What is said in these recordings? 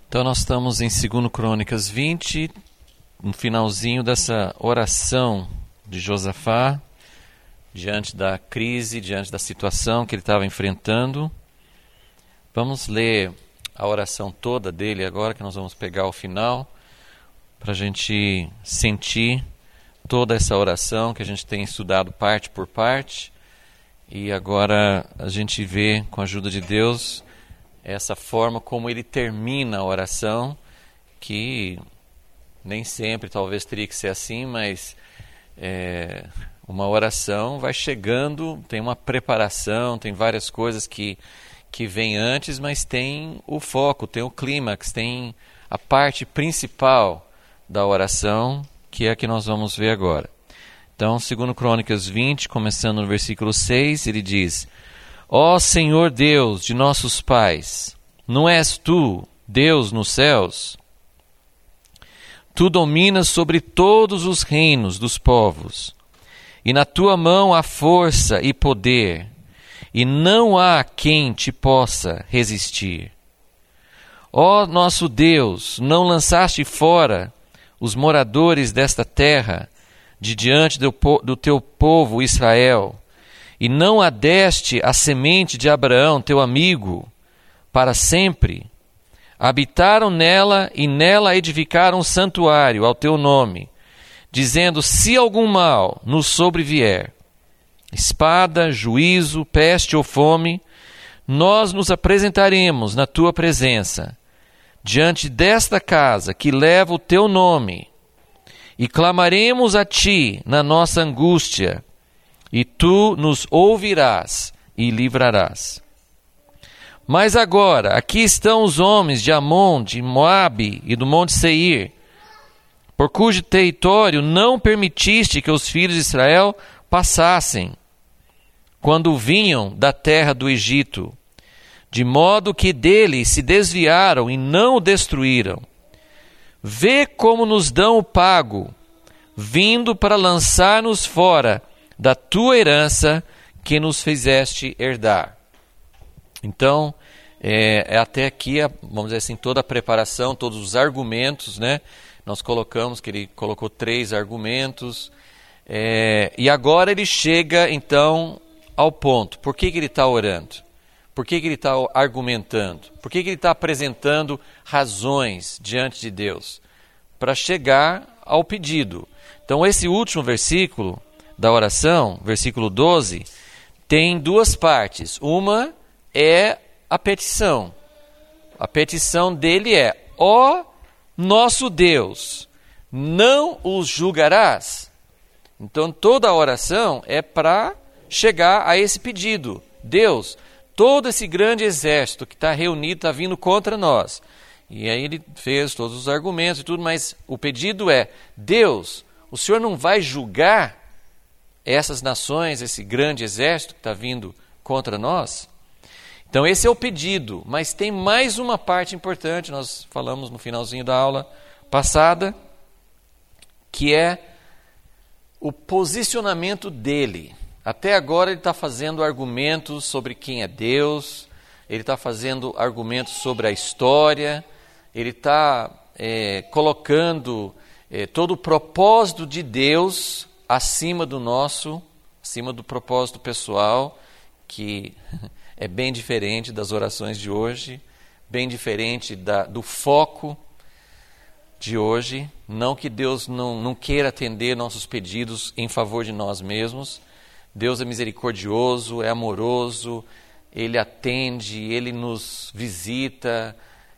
Então nós estamos em 2 Crônicas 20, no finalzinho dessa oração de Josafá, diante da crise, diante da situação que ele estava enfrentando. Vamos ler a oração toda dele agora, que nós vamos pegar o final, para a gente sentir toda essa oração que a gente tem estudado parte por parte. E agora a gente vê, com a ajuda de Deus, essa forma como ele termina a oração, que nem sempre talvez teria que ser assim, mas uma oração vai chegando, tem uma preparação, tem várias coisas que vêm antes, mas tem o foco, tem o clímax, tem a parte principal da oração, que é a que nós vamos ver agora. Então, 2 Crônicas 20, começando no versículo 6, ele diz: Ó Senhor Deus de nossos pais, não és tu, Deus nos céus? Tu dominas sobre todos os reinos dos povos, e na tua mão há força e poder, e não há quem te possa resistir. Ó nosso Deus, não lançaste fora os moradores desta terra de diante do teu povo Israel, e não adeste a semente de Abraão, teu amigo, para sempre. Habitaram nela e nela edificaram um santuário ao teu nome, dizendo: se algum mal nos sobrevier, espada, juízo, peste ou fome, nós nos apresentaremos na tua presença, diante desta casa que leva o teu nome, e clamaremos a ti na nossa angústia, e tu nos ouvirás e livrarás. Mas agora, aqui estão os homens de Amon, de Moabe e do monte Seir, por cujo território não permitiste que os filhos de Israel passassem, quando vinham da terra do Egito, de modo que dele se desviaram e não o destruíram. Vê como nos dão o pago, vindo para lançar-nos fora da tua herança que nos fizeste herdar. Então, até aqui, vamos dizer assim, toda a preparação, todos os argumentos, né? Nós colocamos que ele colocou 3 argumentos, e agora ele chega, então, ao ponto. Por que ele está orando? Por que ele está argumentando? Por que ele está apresentando razões diante de Deus? Para chegar ao pedido. Então, esse último versículo da oração, versículo 12, tem 2 partes. Uma é a petição. A petição dele é: ó nosso Deus, não os julgarás? Então, toda a oração é para chegar a esse pedido. Deus, todo esse grande exército que está reunido, está vindo contra nós. E aí ele fez todos os argumentos e tudo, mas o pedido é: Deus, o Senhor não vai julgar essas nações, esse grande exército que está vindo contra nós? Então esse é o pedido, mas tem mais uma parte importante, nós falamos no finalzinho da aula passada, que é o posicionamento dele. Até agora ele está fazendo argumentos sobre quem é Deus, ele está fazendo argumentos sobre a história, ele está colocando todo o propósito de Deus acima do nosso, acima do propósito pessoal, que é bem diferente das orações de hoje, bem diferente do foco de hoje. Não que Deus não queira atender nossos pedidos em favor de nós mesmos. Deus é misericordioso, é amoroso, Ele atende, Ele nos visita.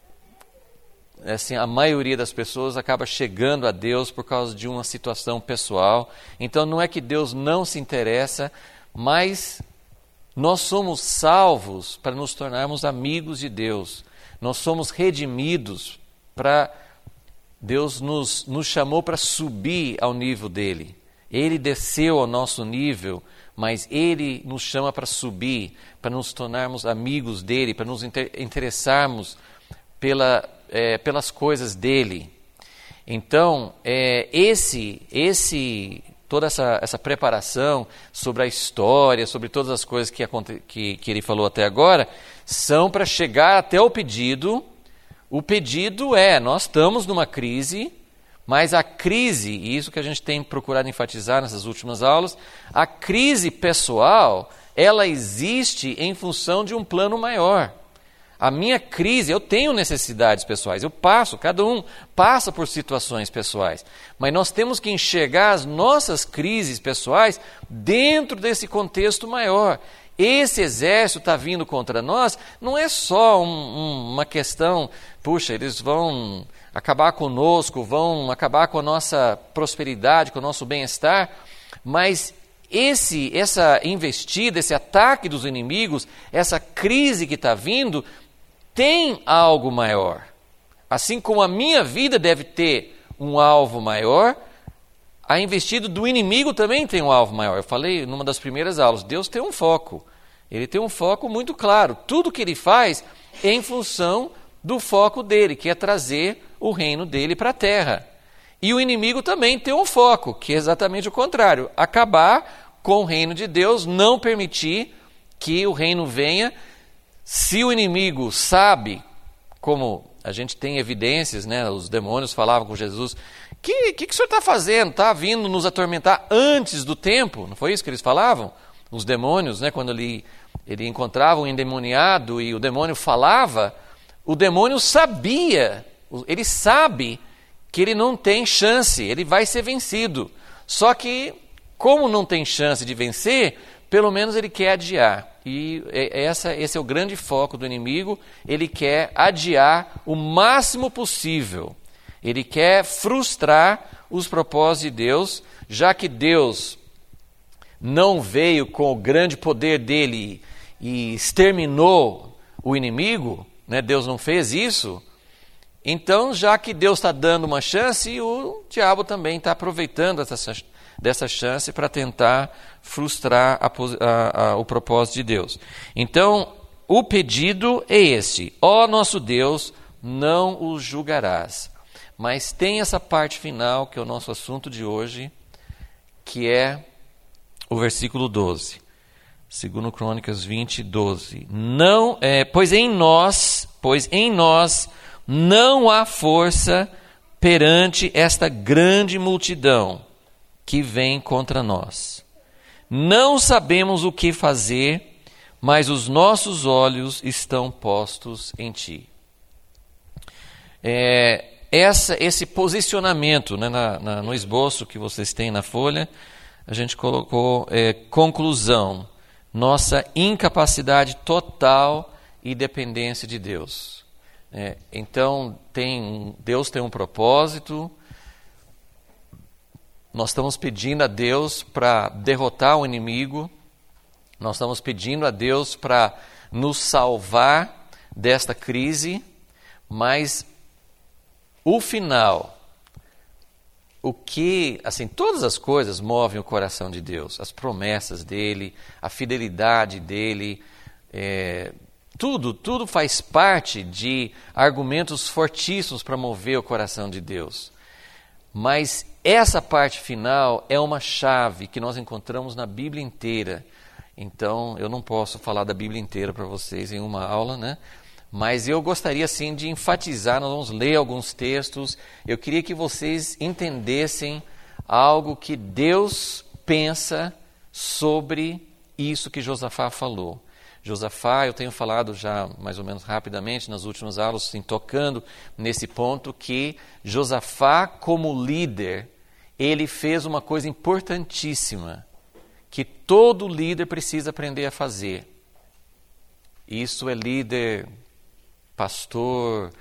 Assim, a maioria das pessoas acaba chegando a Deus por causa de uma situação pessoal. Então não é que Deus não se interessa, mas nós somos salvos para nos tornarmos amigos de Deus. Nós somos redimidos para... Deus nos chamou para subir ao nível dele. Ele desceu ao nosso nível, mas Ele nos chama para subir, para nos tornarmos amigos dele, para nos interessarmos pelas coisas dele. Então, toda essa preparação sobre a história, sobre todas as coisas que ele falou até agora, são para chegar até o pedido: O pedido é, nós estamos numa crise, mas a crise, e isso que a gente tem procurado enfatizar nessas últimas aulas, a crise pessoal, ela existe em função de um plano maior. A minha crise, eu tenho necessidades pessoais, cada um passa por situações pessoais, mas nós temos que enxergar as nossas crises pessoais dentro desse contexto maior. Esse exército está vindo contra nós, não é só uma questão, puxa, eles vão acabar conosco, vão acabar com a nossa prosperidade, com o nosso bem-estar, mas essa investida, esse ataque dos inimigos, essa crise que está vindo, tem algo maior. Assim como a minha vida deve ter um alvo maior, a investida do inimigo também tem um alvo maior. Eu falei numa das primeiras aulas, Deus tem um foco. Ele tem um foco muito claro. Tudo que ele faz é em função do foco dele, que é trazer o reino dele para a terra. E o inimigo também tem um foco, que é exatamente o contrário. Acabar com o reino de Deus, não permitir que o reino venha. Se o inimigo sabe, como a gente tem evidências, né, os demônios falavam com Jesus, que o senhor está fazendo? Está vindo nos atormentar antes do tempo? Não foi isso que eles falavam? Os demônios, né, quando ele encontrava um endemoniado e o demônio falava, o demônio sabia, ele sabe que ele não tem chance, ele vai ser vencido. Só que, como não tem chance de vencer, pelo menos ele quer adiar. E esse é o grande foco do inimigo, ele quer adiar o máximo possível. Ele quer frustrar os propósitos de Deus, já que Deus não veio com o grande poder dele e exterminou o inimigo, né? Deus não fez isso. Então, já que Deus está dando uma chance, o diabo também está aproveitando dessa chance para tentar frustrar o propósito de Deus. Então, o pedido é esse: ó nosso Deus, não os julgarás. Mas tem essa parte final, que é o nosso assunto de hoje, que é o versículo 12. 2 Crônicas 20, 12. Pois em nós não há força perante esta grande multidão que vem contra nós. Não sabemos o que fazer, mas os nossos olhos estão postos em ti. Esse posicionamento, né, no esboço que vocês têm na folha, a gente colocou conclusão, nossa incapacidade total e dependência de Deus. Então, Deus tem um propósito, nós estamos pedindo a Deus para derrotar o inimigo, nós estamos pedindo a Deus para nos salvar desta crise, mas o final, todas as coisas movem o coração de Deus, as promessas dele, a fidelidade dele, tudo faz parte de argumentos fortíssimos para mover o coração de Deus. Mas essa parte final é uma chave que nós encontramos na Bíblia inteira. Então, eu não posso falar da Bíblia inteira para vocês em uma aula, né? Mas eu gostaria, sim, de enfatizar, nós vamos ler alguns textos. Eu queria que vocês entendessem algo que Deus pensa sobre isso que Josafá falou. Josafá, eu tenho falado já mais ou menos rapidamente nas últimas aulas, assim, tocando nesse ponto, que Josafá, como líder, ele fez uma coisa importantíssima, que todo líder precisa aprender a fazer. Isso é líder, pastor,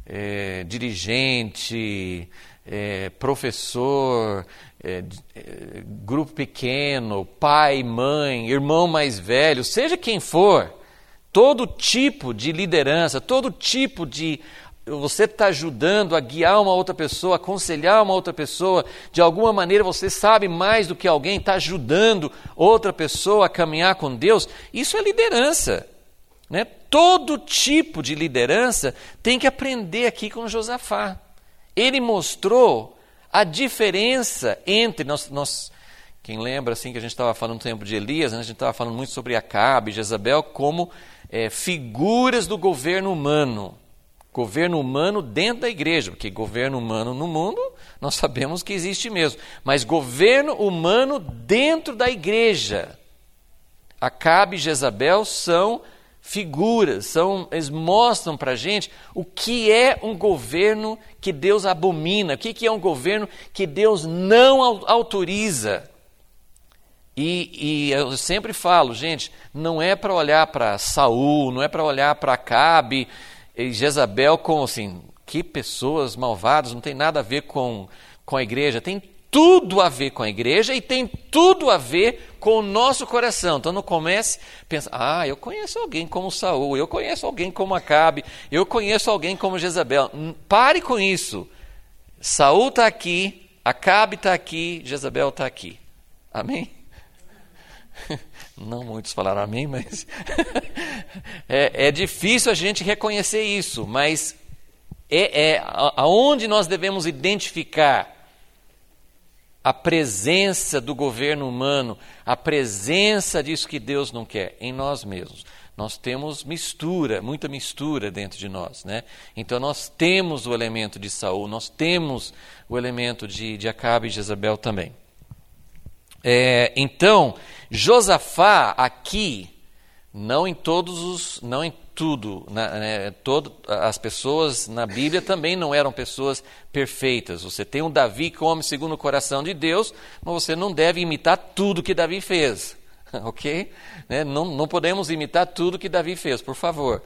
dirigente, professor, grupo pequeno, pai, mãe, irmão mais velho, seja quem for, todo tipo de liderança, todo tipo de... Você está ajudando a guiar uma outra pessoa, aconselhar uma outra pessoa, de alguma maneira você sabe mais do que alguém, está ajudando outra pessoa a caminhar com Deus, isso é liderança, né? Todo tipo de liderança tem que aprender aqui com Josafá. Ele mostrou a diferença entre nós, quem lembra assim que a gente estava falando no tempo de Elias, né? A gente estava falando muito sobre Acabe e Jezabel como figuras do governo humano. Governo humano dentro da igreja, porque governo humano no mundo, nós sabemos que existe mesmo. Mas governo humano dentro da igreja. Acabe e Jezabel são figuras, eles mostram para a gente o que é um governo que Deus abomina, o que é um governo que Deus não autoriza. E eu sempre falo, gente, não é para olhar para Saul, não é para olhar para Acabe e Jezabel como assim, que pessoas malvadas, não tem nada a ver com a igreja, tem tudo a ver com a igreja e tem tudo a ver com o nosso coração. Então não comece a pensar, eu conheço alguém como Saul, eu conheço alguém como Acabe, eu conheço alguém como Jezabel. Pare com isso. Saul está aqui, Acabe está aqui, Jezabel está aqui. Amém? Não muitos falaram amém, mas é difícil a gente reconhecer isso, mas aonde nós devemos identificar a presença do governo humano, a presença disso que Deus não quer, em nós mesmos. Nós temos muita mistura dentro de nós, né? Então nós temos o elemento de Saul, nós temos o elemento de Acabe e Jezabel também. Então, Josafá aqui, não em tudo, as pessoas na Bíblia também não eram pessoas perfeitas. Você tem um Davi que come segundo o coração de Deus, mas você não deve imitar tudo que Davi fez, ok? Não podemos imitar tudo que Davi fez, por favor.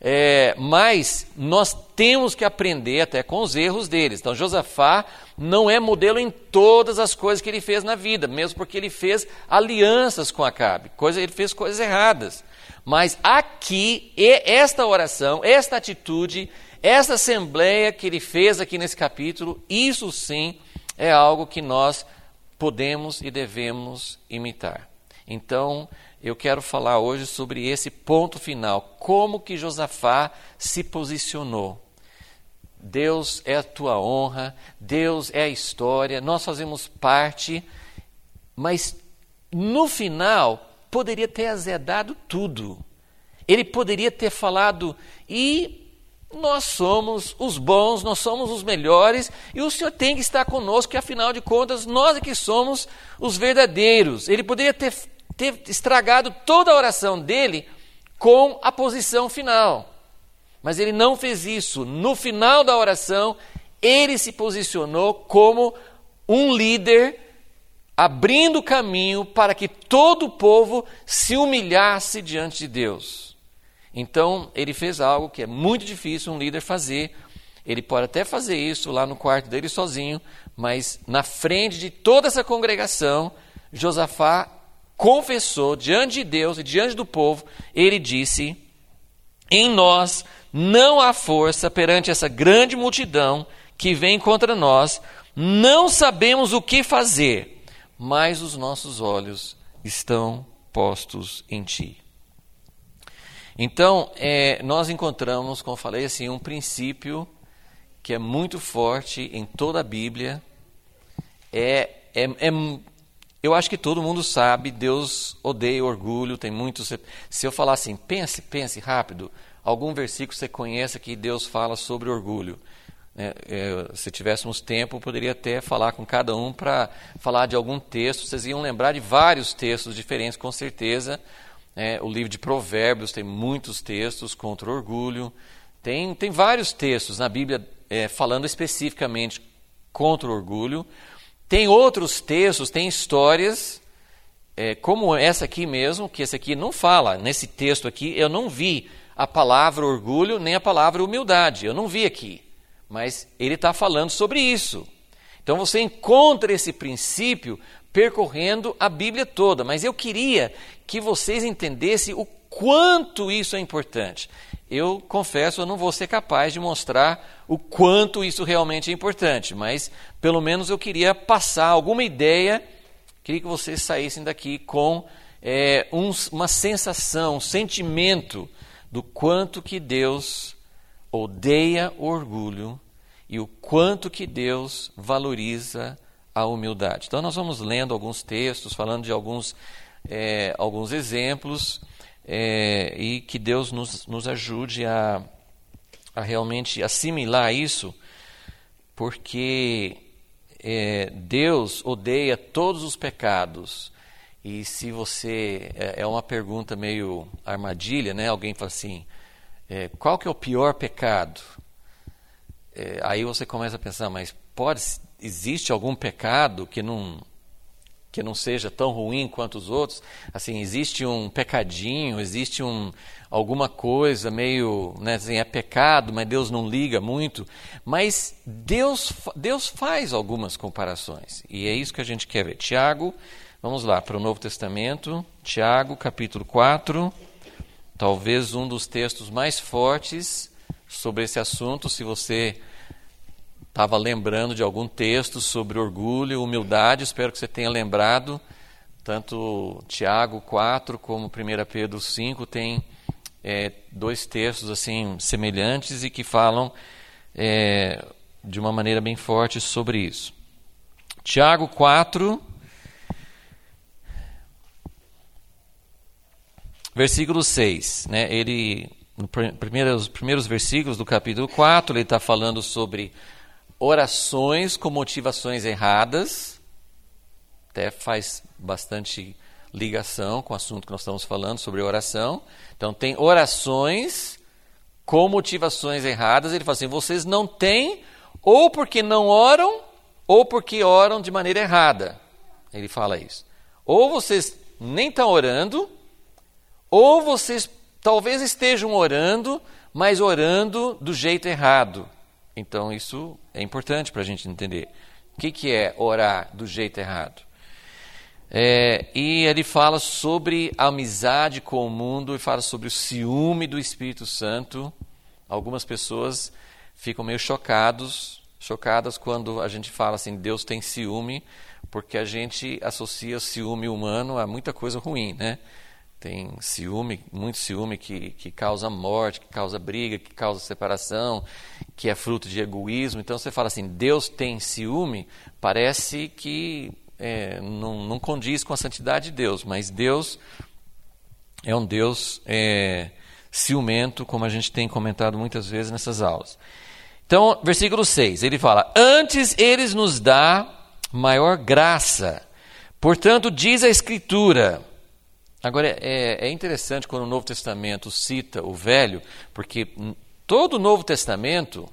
Mas nós temos que aprender até com os erros deles. Então Josafá não é modelo em todas as coisas que ele fez na vida, mesmo porque ele fez alianças com Acabe, ele fez coisas erradas. Mas aqui, esta oração, esta atitude, esta assembleia que ele fez aqui nesse capítulo, isso sim é algo que nós podemos e devemos imitar. Então, eu quero falar hoje sobre esse ponto final, como que Josafá se posicionou. Deus é a tua honra, Deus é a história, nós fazemos parte, mas no final poderia ter azedado tudo. Ele poderia ter falado, e nós somos os bons, nós somos os melhores, e o Senhor tem que estar conosco, que afinal de contas nós é que somos os verdadeiros. Ele poderia ter estragado toda a oração dele com a posição final. Mas ele não fez isso. No final da oração, ele se posicionou como um líder, abrindo caminho para que todo o povo se humilhasse diante de Deus. Então, ele fez algo que é muito difícil um líder fazer. Ele pode até fazer isso lá no quarto dele sozinho, mas na frente de toda essa congregação, Josafá confessou diante de Deus e diante do povo, ele disse: em nós não há força perante essa grande multidão que vem contra nós, não sabemos o que fazer, mas os nossos olhos estão postos em ti. Então, nós encontramos, como eu falei, assim, um princípio que é muito forte em toda a Bíblia. Eu acho que todo mundo sabe, Deus odeia orgulho, tem muitos... Se eu falar assim, pense rápido, algum versículo você conheça que Deus fala sobre orgulho. Se tivéssemos tempo, eu poderia até falar com cada um para falar de algum texto, vocês iam lembrar de vários textos diferentes, com certeza. O livro de Provérbios tem muitos textos contra o orgulho. Tem vários textos na Bíblia falando especificamente contra o orgulho. Tem outros textos, tem histórias, como essa aqui mesmo, que esse aqui não fala. Nesse texto aqui, eu não vi a palavra orgulho, nem a palavra humildade. Eu não vi aqui, mas ele está falando sobre isso. Então você encontra esse princípio percorrendo a Bíblia toda. Mas eu queria que vocês entendessem o quanto isso é importante. Eu confesso, eu não vou ser capaz de mostrar o quanto isso realmente é importante, mas pelo menos eu queria passar alguma ideia, queria que vocês saíssem daqui com uma sensação, um sentimento do quanto que Deus odeia o orgulho e o quanto que Deus valoriza a humildade. Então nós vamos lendo alguns textos, falando de alguns exemplos, e que Deus nos ajude a a realmente assimilar isso, porque Deus odeia todos os pecados. E se você... É uma pergunta meio armadilha, né? Alguém fala assim, qual que é o pior pecado? Aí você começa a pensar, mas existe algum pecado que não seja tão ruim quanto os outros? Assim, existe um pecadinho, existe alguma coisa meio, né, assim, é pecado, mas Deus não liga muito. Mas Deus faz algumas comparações, e é isso que a gente quer ver. Tiago, vamos lá para o Novo Testamento, Tiago, capítulo 4, talvez um dos textos mais fortes sobre esse assunto. Se você estava lembrando de algum texto sobre orgulho, humildade, espero que você tenha lembrado. Tanto Tiago 4 como 1 Pedro 5 tem dois textos assim semelhantes e que falam de uma maneira bem forte sobre isso. Tiago 4, versículo 6, né? Os primeiros versículos do capítulo 4, ele está falando sobre orações com motivações erradas, até faz bastante ligação com o assunto que nós estamos falando sobre oração. Então tem orações com motivações erradas. Ele fala assim, vocês não têm, ou porque não oram, ou porque oram de maneira errada. Ele fala isso. Ou vocês nem estão orando, ou vocês talvez estejam orando, mas orando do jeito errado. Então isso é importante para a gente entender. O que é orar do jeito errado? E ele fala sobre a amizade com o mundo e fala sobre o ciúme do Espírito Santo. Algumas pessoas ficam meio chocadas quando a gente fala assim, Deus tem ciúme, porque a gente associa o ciúme humano a muita coisa ruim, né? Tem ciúme, muito ciúme que causa morte, que causa briga, que causa separação, que é fruto de egoísmo. Então você fala assim, Deus tem ciúme, parece que não condiz com a santidade de Deus, mas Deus é um Deus ciumento, como a gente tem comentado muitas vezes nessas aulas. Então, versículo 6, ele fala, antes eles nos dá maior graça, portanto diz a Escritura. Agora, é interessante quando o Novo Testamento cita o Velho, porque todo o Novo Testamento,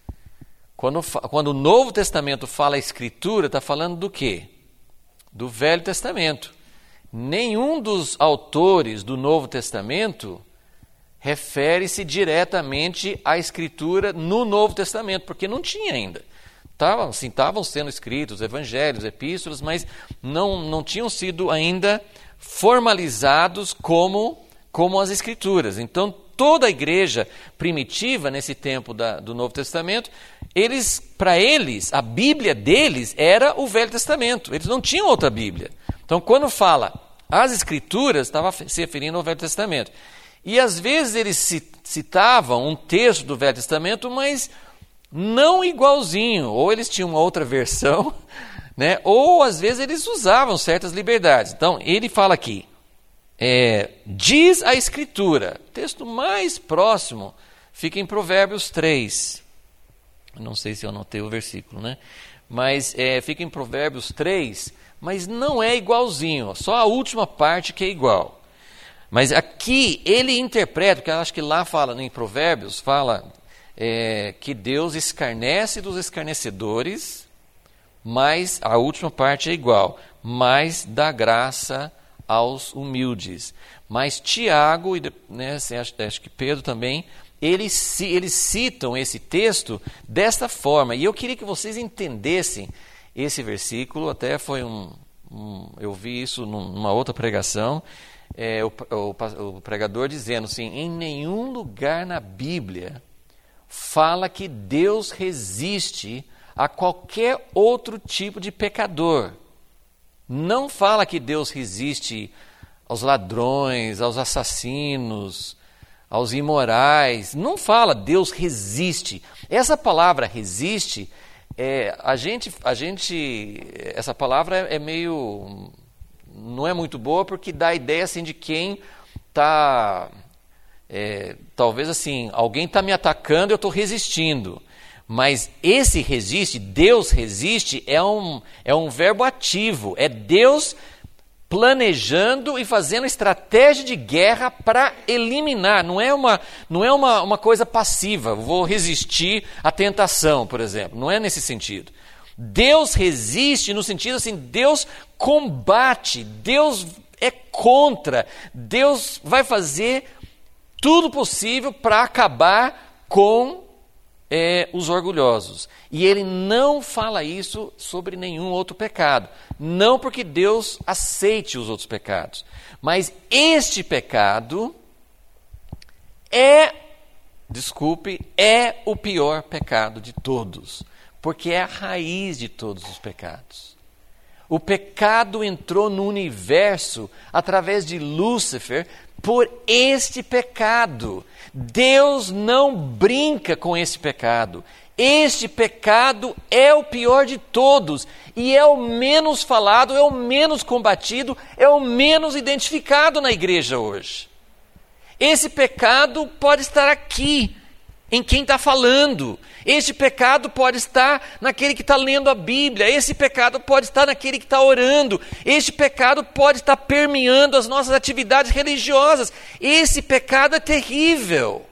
quando o Novo Testamento fala a Escritura, está falando do quê? Do Velho Testamento. Nenhum dos autores do Novo Testamento refere-se diretamente à Escritura no Novo Testamento, porque não tinha ainda. Estavam sendo escritos evangelhos, epístolas, mas não tinham sido ainda formalizados como as Escrituras. Então, toda a igreja primitiva, nesse tempo do Novo Testamento, para eles, a Bíblia deles era o Velho Testamento. Eles não tinham outra Bíblia. Então, quando fala as Escrituras, estava se referindo ao Velho Testamento. E, às vezes, eles citavam um texto do Velho Testamento, mas não igualzinho. Ou eles tinham uma outra versão, né? Ou às vezes eles usavam certas liberdades. Então ele fala aqui, diz a Escritura, o texto mais próximo fica em Provérbios 3, não sei se eu anotei o versículo, né? Mas fica em Provérbios 3, mas não é igualzinho, só a última parte que é igual. Mas aqui ele interpreta, porque eu acho que lá fala, em Provérbios, fala que Deus escarnece dos escarnecedores, mas a última parte é igual, mas dá graça aos humildes. Mas Tiago, né, acho que Pedro também, eles citam esse texto desta forma. E eu queria que vocês entendessem esse versículo, até foi eu vi isso numa outra pregação, o pregador dizendo assim, em nenhum lugar na Bíblia fala que Deus resiste a qualquer outro tipo de pecador. Não fala que Deus resiste aos ladrões, aos assassinos, aos imorais. Não fala Deus resiste. Essa palavra resiste, essa palavra é meio, não é muito boa porque dá a ideia assim de quem está talvez assim, alguém está me atacando, eu estou resistindo. Mas esse resiste, Deus resiste, é um verbo ativo. É Deus planejando e fazendo estratégia de guerra para eliminar. Não é uma coisa passiva. Vou resistir à tentação, por exemplo. Não é nesse sentido. Deus resiste no sentido assim, Deus combate, Deus é contra, Deus vai fazer tudo possível para acabar com os orgulhosos. E ele não fala isso sobre nenhum outro pecado. Não porque Deus aceite os outros pecados. Mas este pecado é o pior pecado de todos. Porque é a raiz de todos os pecados. O pecado entrou no universo através de Lúcifer por este pecado. Deus não brinca com esse pecado. Este pecado é o pior de todos e é o menos falado, é o menos combatido, é o menos identificado na igreja hoje. Esse pecado pode estar aqui, em quem está falando. Este pecado pode estar naquele que está lendo a Bíblia. Esse pecado pode estar naquele que está orando. Este pecado pode estar permeando as nossas atividades religiosas. Esse pecado é terrível.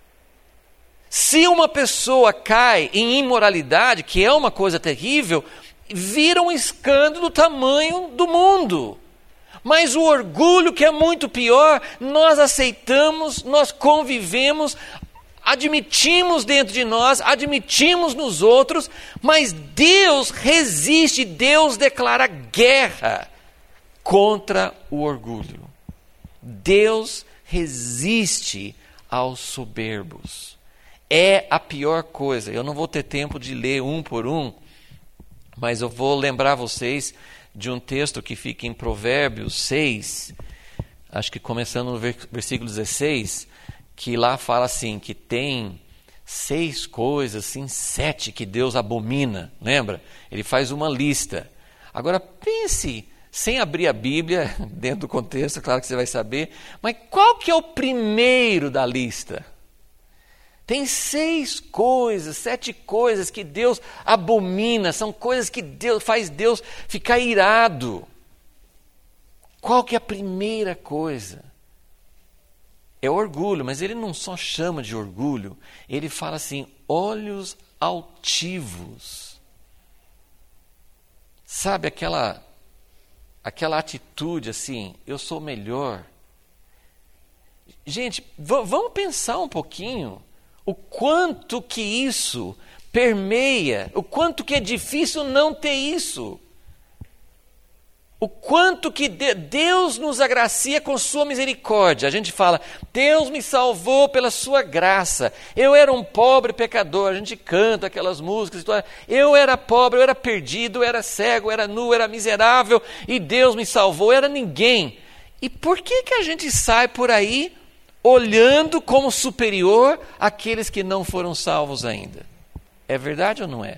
Se uma pessoa cai em imoralidade, que é uma coisa terrível, vira um escândalo do tamanho do mundo. Mas o orgulho, que é muito pior, nós aceitamos, nós convivemos, admitimos dentro de nós, admitimos nos outros, mas Deus resiste, Deus declara guerra contra o orgulho. Deus resiste aos soberbos. É a pior coisa. Eu não vou ter tempo de ler um por um, mas eu vou lembrar vocês de um texto que fica em Provérbios 6, acho que começando no versículo 16, que lá fala assim, que tem 6 coisas, assim, 7 que Deus abomina, lembra? Ele faz uma lista. Agora pense, sem abrir a Bíblia, dentro do contexto, claro que você vai saber, mas qual que é o primeiro da lista? Tem 6 coisas, 7 coisas que Deus abomina, são coisas que faz Deus ficar irado. Qual que é a primeira coisa? É orgulho, mas ele não só chama de orgulho, ele fala assim, olhos altivos. Sabe aquela atitude assim, eu sou melhor. Gente, vamos pensar um pouquinho o quanto que isso permeia, o quanto que é difícil não ter isso. O quanto que Deus nos agracia com sua misericórdia. A gente fala, Deus me salvou pela sua graça. Eu era um pobre pecador. A gente canta aquelas músicas. Eu era pobre, eu era perdido, eu era cego, eu era nu, eu era miserável. E Deus me salvou, eu era ninguém. E por que a gente sai por aí olhando como superior aqueles que não foram salvos ainda? É verdade ou não é?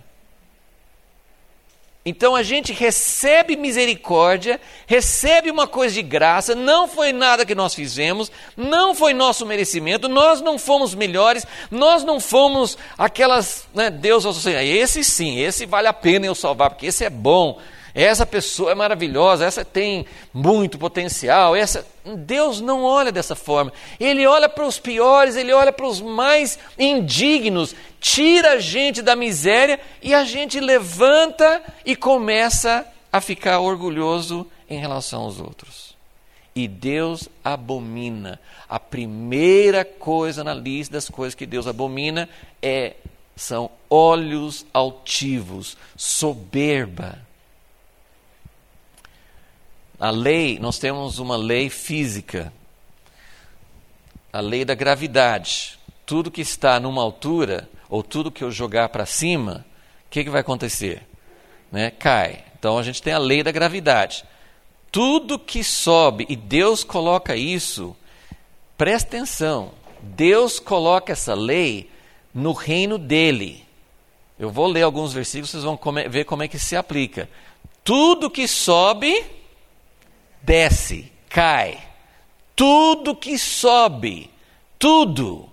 Então a gente recebe misericórdia, recebe uma coisa de graça, não foi nada que nós fizemos, não foi nosso merecimento, nós não fomos melhores, nós não fomos aquelas, Deus, esse sim, esse vale a pena eu salvar, porque esse é bom, essa pessoa é maravilhosa, essa tem muito potencial, Deus não olha dessa forma, Ele olha para os piores, Ele olha para os mais indignos, tira a gente da miséria e a gente levanta e começa a ficar orgulhoso em relação aos outros. E Deus abomina. A primeira coisa na lista das coisas que Deus abomina são olhos altivos, soberba. A lei, nós temos uma lei física, a lei da gravidade. Tudo que está numa altura, ou tudo que eu jogar para cima, o que vai acontecer? Cai. Então a gente tem a lei da gravidade. Tudo que sobe, e Deus coloca isso, presta atenção, Deus coloca essa lei no reino dele. Eu vou ler alguns versículos, vocês vão ver como é que se aplica. Tudo que sobe, desce, cai. Tudo que sobe, tudo.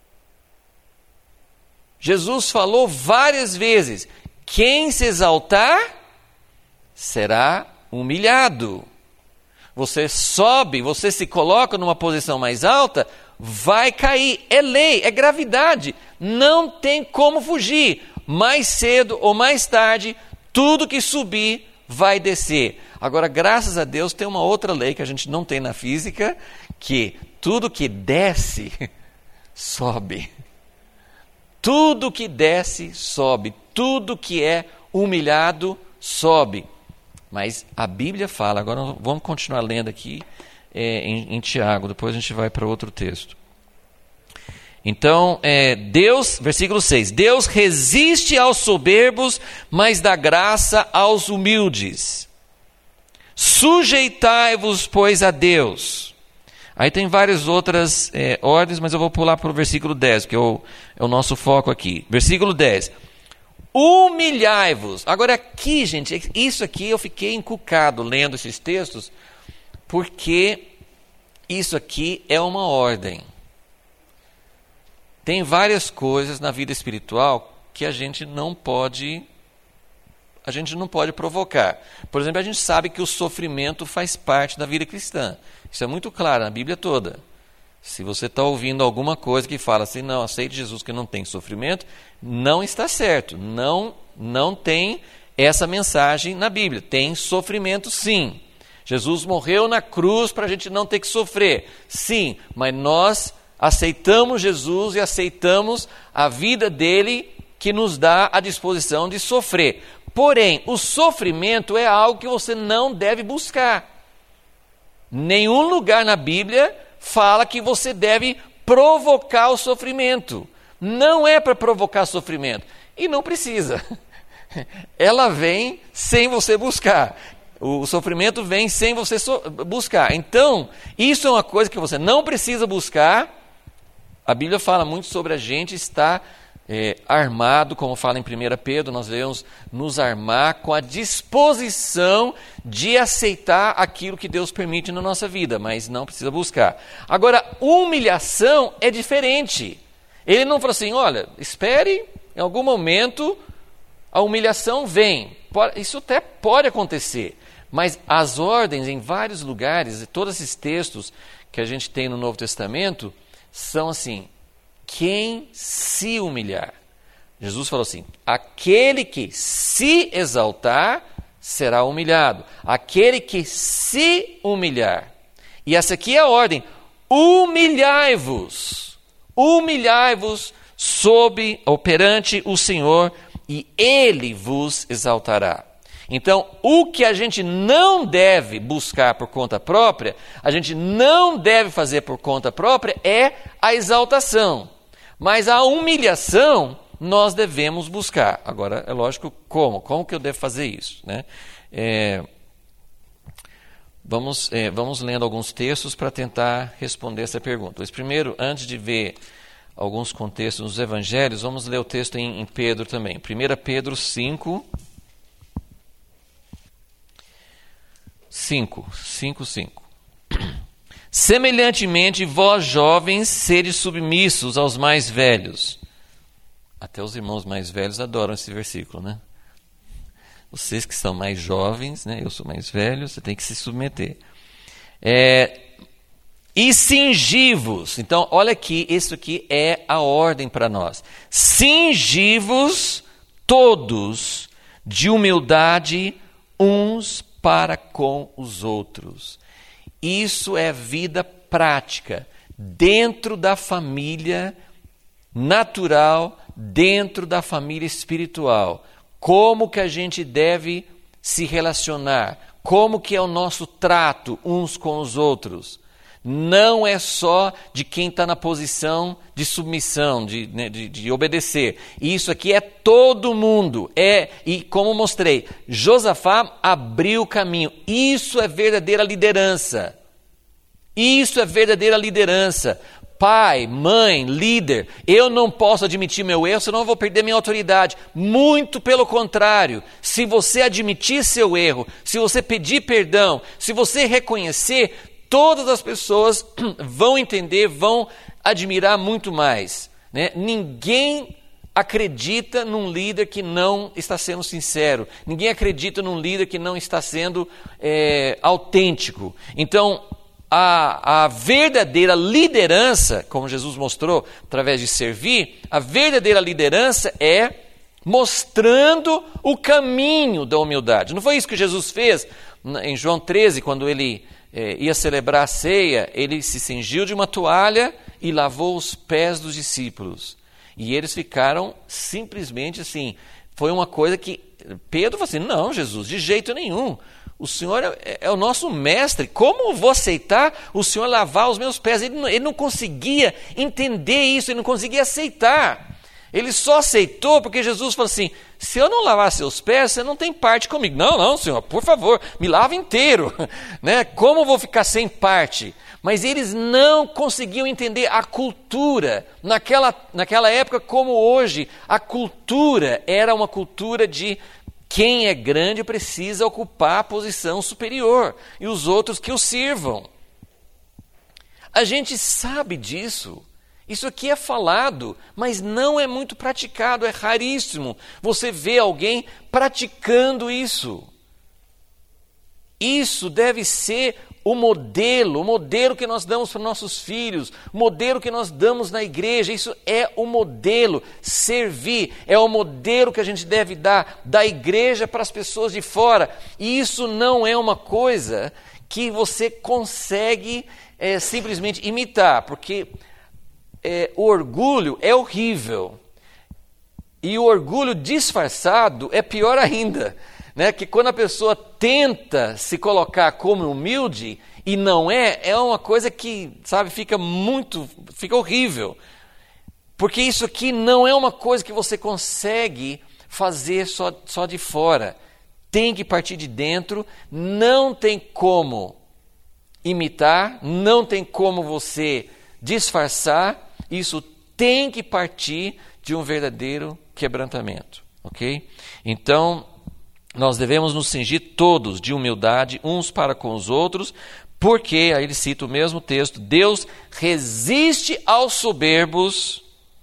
Jesus falou várias vezes: quem se exaltar será humilhado. Você sobe, você se coloca numa posição mais alta, vai cair. É lei, é gravidade. Não tem como fugir. Mais cedo ou mais tarde, tudo que subir vai descer. Agora, graças a Deus, tem uma outra lei que a gente não tem na física, que tudo que desce, sobe. Tudo que desce, sobe. Tudo que é humilhado, sobe. Mas a Bíblia fala, agora vamos continuar lendo aqui em Tiago, depois a gente vai para outro texto. Então, Deus, versículo 6, Deus resiste aos soberbos, mas dá graça aos humildes. Sujeitai-vos, pois, a Deus. Aí tem várias outras ordens, mas eu vou pular para o versículo 10, que é o nosso foco aqui. Versículo 10. Humilhai-vos. Agora aqui, gente, isso aqui eu fiquei encucado lendo esses textos, porque isso aqui é uma ordem. Tem várias coisas na vida espiritual que a gente não pode provocar. Por exemplo, a gente sabe que o sofrimento faz parte da vida cristã. Isso é muito claro na Bíblia toda. Se você está ouvindo alguma coisa que fala assim, não, aceite Jesus que não tem sofrimento, não está certo. Não tem essa mensagem na Bíblia. Tem sofrimento, sim. Jesus morreu na cruz para a gente não ter que sofrer. Sim, mas nós aceitamos Jesus e aceitamos a vida dele que nos dá a disposição de sofrer. Porém, o sofrimento é algo que você não deve buscar. Nenhum lugar na Bíblia fala que você deve provocar o sofrimento. Não é para provocar sofrimento. E não precisa. Ela vem sem você buscar. O sofrimento vem sem você buscar. Então, isso é uma coisa que você não precisa buscar. A Bíblia fala muito sobre a gente estar armado, como fala em 1 Pedro, nós devemos nos armar com a disposição de aceitar aquilo que Deus permite na nossa vida, mas não precisa buscar. Agora, humilhação é diferente. Ele não falou assim, olha, espere, em algum momento a humilhação vem. Isso até pode acontecer, mas as ordens em vários lugares, todos esses textos que a gente tem no Novo Testamento, são assim, quem se humilhar. Jesus falou assim, aquele que se exaltar será humilhado. Aquele que se humilhar. E essa aqui é a ordem, humilhai-vos. Humilhai-vos sob ou perante o Senhor e Ele vos exaltará. Então, o que a gente não deve buscar por conta própria, a gente não deve fazer por conta própria, é a exaltação. Mas a humilhação nós devemos buscar. Agora, é lógico, como? Como que eu devo fazer isso? Né? Vamos lendo alguns textos para tentar responder essa pergunta. Mas primeiro, antes de ver alguns contextos nos evangelhos, vamos ler o texto em Pedro também. 1 Pedro 5... 5. Semelhantemente, vós jovens, sede submissos aos mais velhos. Até os irmãos mais velhos adoram esse versículo, né? Vocês que são mais jovens, né? Eu sou mais velho, você tem que se submeter. E cingi-vos. Então, olha aqui, isso aqui é a ordem para nós. Cingi-vos todos de humildade uns para com os outros. Isso é vida prática, dentro da família natural, dentro da família espiritual. Como que a gente deve se relacionar? Como que é o nosso trato uns com os outros? Não é só de quem está na posição de submissão, de obedecer. Isso aqui é todo mundo. E como mostrei, Josafá abriu o caminho. Isso é verdadeira liderança. Isso é verdadeira liderança. Pai, mãe, líder, eu não posso admitir meu erro, senão eu vou perder minha autoridade. Muito pelo contrário, se você admitir seu erro, se você pedir perdão, se você reconhecer, todas as pessoas vão entender, vão admirar muito mais, né? Ninguém acredita num líder que não está sendo sincero. Ninguém acredita num líder que não está sendo autêntico. Então, a verdadeira liderança, como Jesus mostrou através de servir, a verdadeira liderança é mostrando o caminho da humildade. Não foi isso que Jesus fez em João 13, quando ele ia celebrar a ceia? Ele se cingiu de uma toalha e lavou os pés dos discípulos. E eles ficaram simplesmente assim. Foi uma coisa que Pedro falou assim: não, Jesus, de jeito nenhum. O Senhor é o nosso mestre. Como eu vou aceitar o Senhor lavar os meus pés? Ele não conseguia entender isso, ele não conseguia aceitar. Ele só aceitou porque Jesus falou assim: se eu não lavar seus pés, você não tem parte comigo. Não, não, Senhor, por favor, me lava inteiro. Né? Como eu vou ficar sem parte? Mas eles não conseguiam entender a cultura. Naquela época, como hoje, a cultura era uma cultura de quem é grande precisa ocupar a posição superior e os outros que o sirvam. A gente sabe disso. Isso aqui é falado, mas não é muito praticado, é raríssimo você ver alguém praticando isso. Isso deve ser o modelo que nós damos para nossos filhos, o modelo que nós damos na igreja. Isso é o modelo, servir, é o modelo que a gente deve dar da igreja para as pessoas de fora. E isso não é uma coisa que você consegue simplesmente imitar, porque o orgulho é horrível. E o orgulho disfarçado é pior ainda. Né, que quando a pessoa tenta se colocar como humilde e não é uma coisa que, sabe, fica horrível. Porque isso aqui não é uma coisa que você consegue fazer só de fora. Tem que partir de dentro, não tem como imitar, não tem como você disfarçar, isso tem que partir de um verdadeiro quebrantamento, ok? Então, nós devemos nos cingir todos de humildade, uns para com os outros, porque, aí ele cita o mesmo texto, Deus resiste aos soberbos,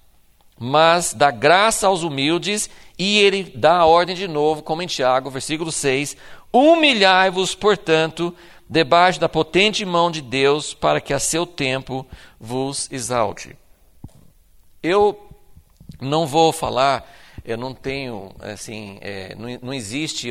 mas dá graça aos humildes, e ele dá a ordem de novo, como em Tiago, versículo 6, humilhai-vos, portanto, debaixo da potente mão de Deus, para que a seu tempo vos exalte. Eu não vou falar... Eu não tenho, assim, não existe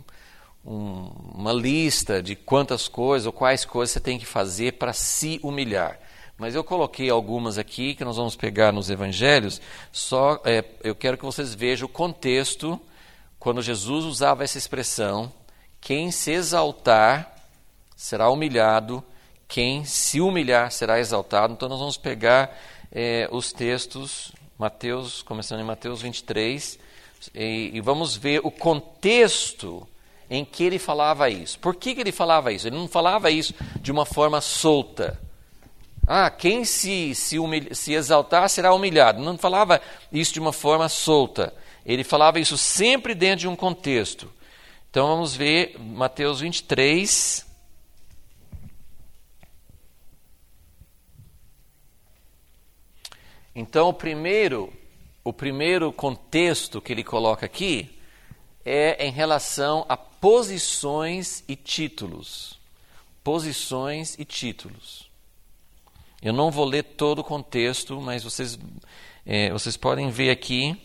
uma lista de quantas coisas ou quais coisas você tem que fazer para se humilhar. Mas eu coloquei algumas aqui que nós vamos pegar nos evangelhos. Eu quero que vocês vejam o contexto quando Jesus usava essa expressão: quem se exaltar será humilhado, quem se humilhar será exaltado. Então nós vamos pegar os textos... Mateus, começando em Mateus 23, e vamos ver o contexto em que ele falava isso. Por que ele falava isso? Ele não falava isso de uma forma solta. Quem se exaltar será humilhado. Não falava isso de uma forma solta. Ele falava isso sempre dentro de um contexto. Então vamos ver Mateus 23... Então, o primeiro contexto que ele coloca aqui é em relação a posições e títulos. Posições e títulos. Eu não vou ler todo o contexto, mas vocês podem ver aqui.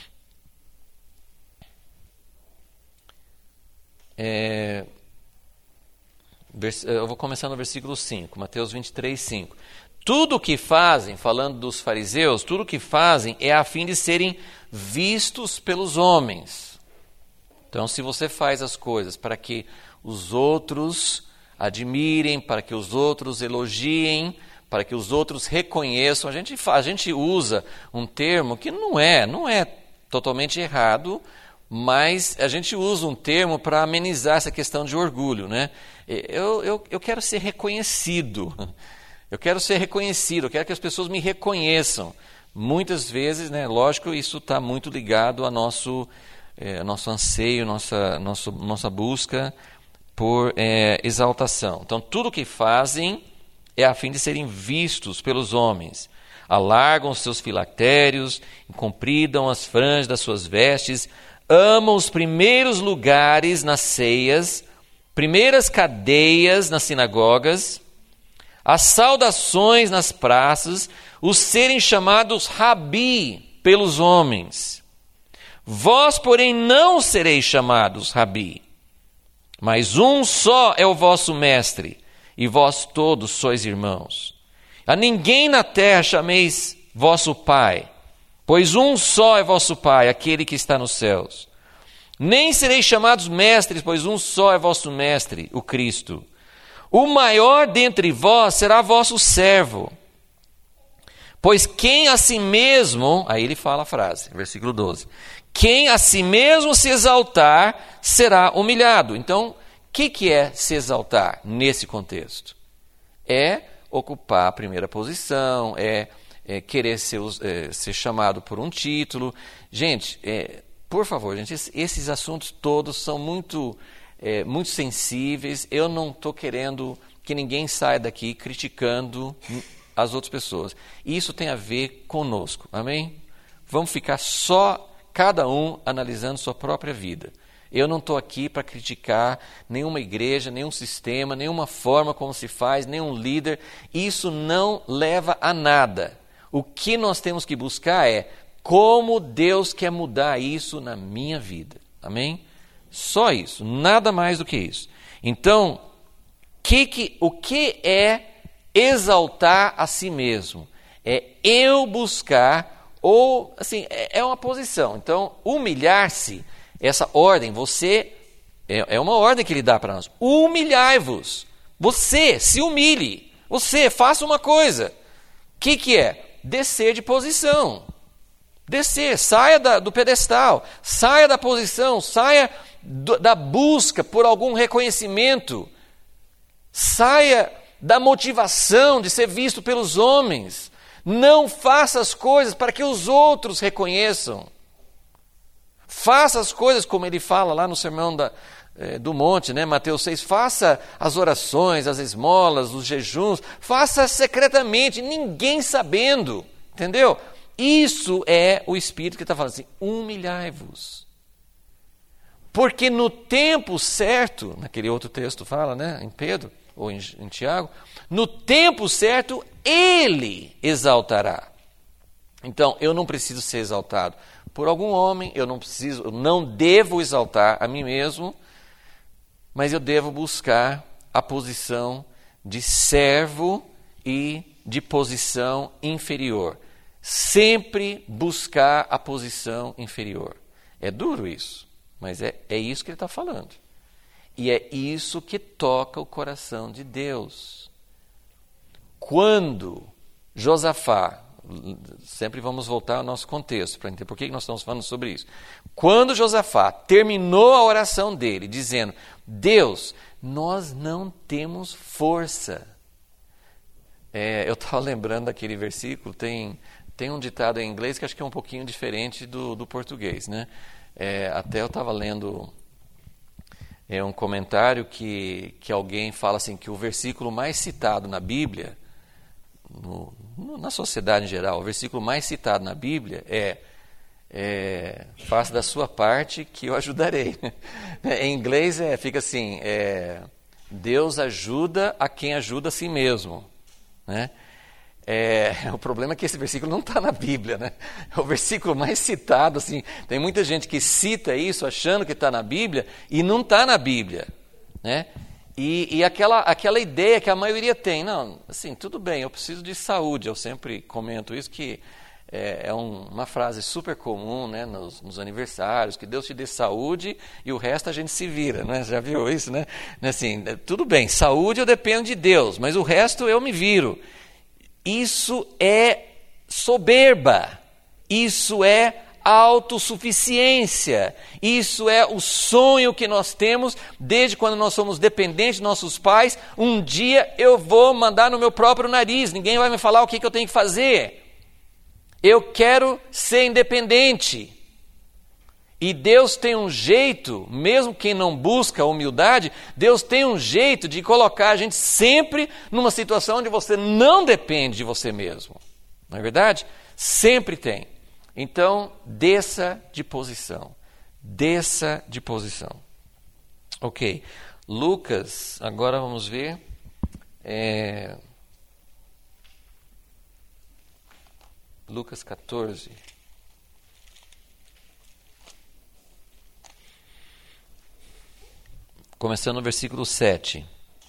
Eu vou começar no versículo 5, Mateus 23, 5. Tudo o que fazem, falando dos fariseus, tudo o que fazem é a fim de serem vistos pelos homens. Então, se você faz as coisas para que os outros admirem, para que os outros elogiem, para que os outros reconheçam, a gente usa um termo que não é totalmente errado, mas a gente usa um termo para amenizar essa questão de orgulho, né? Eu quero ser reconhecido. Eu quero ser reconhecido, eu quero que as pessoas me reconheçam. Muitas vezes, né, lógico, isso está muito ligado ao nosso anseio, nossa busca por exaltação. Então, tudo que fazem é a fim de serem vistos pelos homens. Alargam os seus filactérios, compridam as franjas das suas vestes, amam os primeiros lugares nas ceias, primeiras cadeias nas sinagogas, as saudações nas praças, os serem chamados Rabi pelos homens. Vós, porém, não sereis chamados Rabi, mas um só é o vosso mestre, e vós todos sois irmãos. A ninguém na terra chameis vosso Pai, pois um só é vosso Pai, aquele que está nos céus. Nem sereis chamados mestres, pois um só é vosso mestre, o Cristo. O maior dentre vós será vosso servo. Pois quem a si mesmo, aí ele fala a frase, versículo 12, quem a si mesmo se exaltar será humilhado. Então, o que é se exaltar nesse contexto? É ocupar a primeira posição, é querer ser chamado por um título. Gente, por favor, gente, esses assuntos todos são muito sensíveis. Eu não estou querendo que ninguém saia daqui criticando as outras pessoas. Isso tem a ver conosco, amém? Vamos ficar só cada um analisando sua própria vida. Eu não estou aqui para criticar nenhuma igreja, nenhum sistema, nenhuma forma como se faz, nenhum líder. Isso não leva a nada. O que nós temos que buscar é como Deus quer mudar isso na minha vida. Amém? Só isso, nada mais do que isso. Então, o que é exaltar a si mesmo? É eu buscar, ou assim, é uma posição. Então, humilhar-se, essa ordem, é uma ordem que ele dá para nós. Humilhai-vos. Você se humilhe. Você faça uma coisa. O que é? Descer de posição. Descer, saia do pedestal, saia da posição, saia da busca por algum reconhecimento, saia da motivação de ser visto pelos homens. Não faça as coisas para que os outros reconheçam. Faça as coisas como ele fala lá no Sermão do Monte, né? Mateus 6, faça as orações, as esmolas, os jejuns, faça secretamente, ninguém sabendo, entendeu? Isso é o Espírito que está falando assim, humilhai-vos. Porque no tempo certo, naquele outro texto fala, né, em Pedro, ou em Tiago, no tempo certo, Ele exaltará. Então, eu não preciso ser exaltado por algum homem, eu não devo exaltar a mim mesmo, mas eu devo buscar a posição de servo e de posição inferior. Sempre buscar a posição inferior. É duro isso, mas é isso que ele está falando. E é isso que toca o coração de Deus. Quando Josafá, sempre vamos voltar ao nosso contexto, para entender por que nós estamos falando sobre isso. Quando Josafá terminou a oração dele, dizendo, Deus, nós não temos força. Eu estava lembrando daquele versículo, tem um ditado em inglês que acho que é um pouquinho diferente do português, né? Até eu estava lendo um comentário que alguém fala assim, que o versículo mais citado na Bíblia, na sociedade em geral, o versículo mais citado na Bíblia faça da sua parte que eu ajudarei. Em inglês fica assim, Deus ajuda a quem ajuda a si mesmo, né? O problema é que esse versículo não está na Bíblia, né? É o versículo mais citado, assim, tem muita gente que cita isso achando que está na Bíblia e não está na Bíblia, né? E aquela ideia que a maioria tem, não, assim, tudo bem, eu preciso de saúde, eu sempre comento isso, que uma frase super comum, né, nos aniversários, que Deus te dê saúde e o resto a gente se vira, né? Já viu isso, né? Assim, tudo bem, saúde eu dependo de Deus, mas o resto eu me viro. Isso é soberba, isso é autossuficiência, isso é o sonho que nós temos desde quando nós somos dependentes de nossos pais. Um dia eu vou mandar no meu próprio nariz, ninguém vai me falar o que eu tenho que fazer. Eu quero ser independente. E Deus tem um jeito, mesmo quem não busca a humildade, Deus tem um jeito de colocar a gente sempre numa situação onde você não depende de você mesmo. Não é verdade? Sempre tem. Então, desça de posição. Desça de posição. Ok. Lucas, agora vamos ver. Lucas 14. Começando no versículo 7.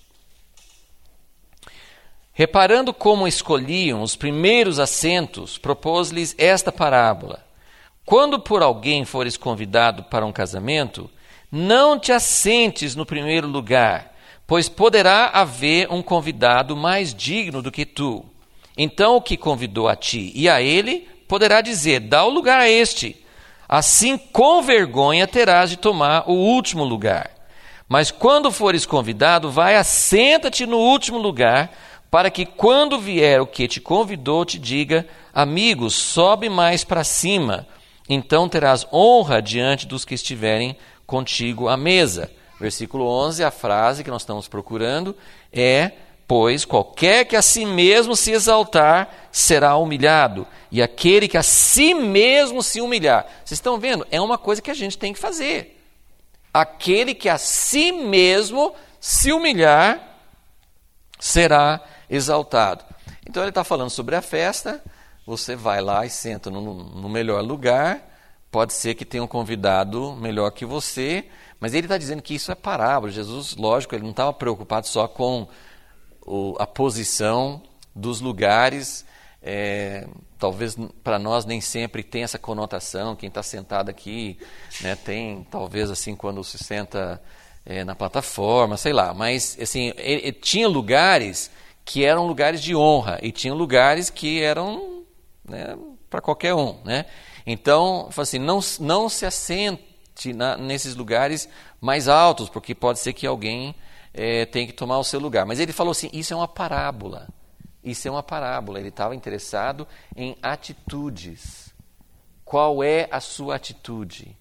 Reparando como escolhiam os primeiros assentos, propôs-lhes esta parábola. Quando por alguém fores convidado para um casamento, não te assentes no primeiro lugar, pois poderá haver um convidado mais digno do que tu. Então o que convidou a ti e a ele poderá dizer, dá o lugar a este. Assim com vergonha terás de tomar o último lugar. Mas quando fores convidado, vai, assenta-te no último lugar, para que quando vier o que te convidou, te diga, amigo, sobe mais para cima. Então terás honra diante dos que estiverem contigo à mesa. Versículo 11, a frase que nós estamos procurando é, pois qualquer que a si mesmo se exaltar, será humilhado. E aquele que a si mesmo se humilhar. Vocês estão vendo? É uma coisa que a gente tem que fazer. Aquele que a si mesmo se humilhar será exaltado. Então ele está falando sobre a festa, você vai lá e senta no melhor lugar, pode ser que tenha um convidado melhor que você, mas ele está dizendo que isso é parábola. Jesus, lógico, ele não estava preocupado só com a posição dos lugares, talvez para nós nem sempre tem essa conotação, quem está sentado aqui, né, tem talvez assim quando se senta na plataforma, sei lá, mas assim, tinha lugares que eram lugares de honra e tinha lugares que eram, né, para qualquer um, né? Então, assim, não se assente nesses lugares mais altos, porque pode ser que alguém tenha que tomar o seu lugar. Mas ele falou assim, isso é uma parábola. Isso é uma parábola. Ele estava interessado em atitudes. Qual é a sua atitude?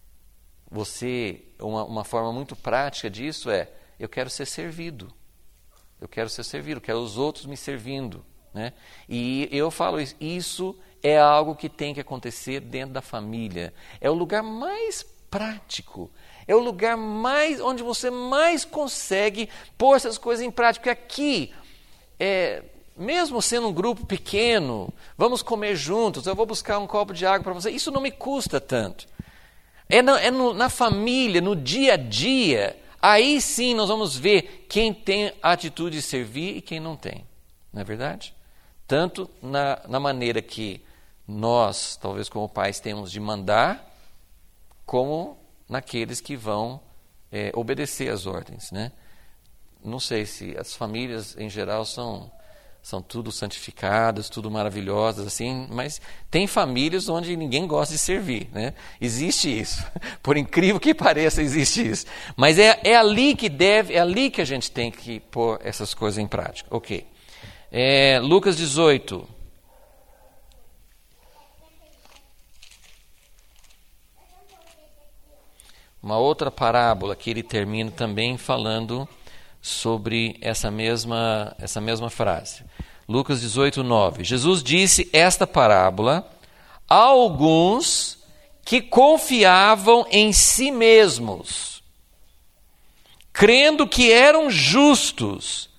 Uma forma muito prática disso é, eu quero ser servido. Eu quero ser servido, eu quero os outros me servindo, né? E eu falo isso é algo que tem que acontecer dentro da família. É o lugar mais prático. É o lugar mais onde você mais consegue pôr essas coisas em prática. Porque aqui, mesmo sendo um grupo pequeno, vamos comer juntos, eu vou buscar um copo de água para você, isso não me custa tanto. Na família, no dia a dia, aí sim nós vamos ver quem tem a atitude de servir e quem não tem. Não é verdade? Tanto na maneira que nós, talvez como pais, temos de mandar, como naqueles que vão obedecer às ordens, né? Não sei se as famílias em geral são tudo santificadas, tudo maravilhosas, assim, mas tem famílias onde ninguém gosta de servir, né? Existe isso. Por incrível que pareça, existe isso. Mas é ali que a gente tem que pôr essas coisas em prática. Ok. Lucas 18. Uma outra parábola que ele termina também falando sobre essa mesma frase. Lucas 18, 9. Jesus disse esta parábola a alguns que confiavam em si mesmos, crendo que eram justos.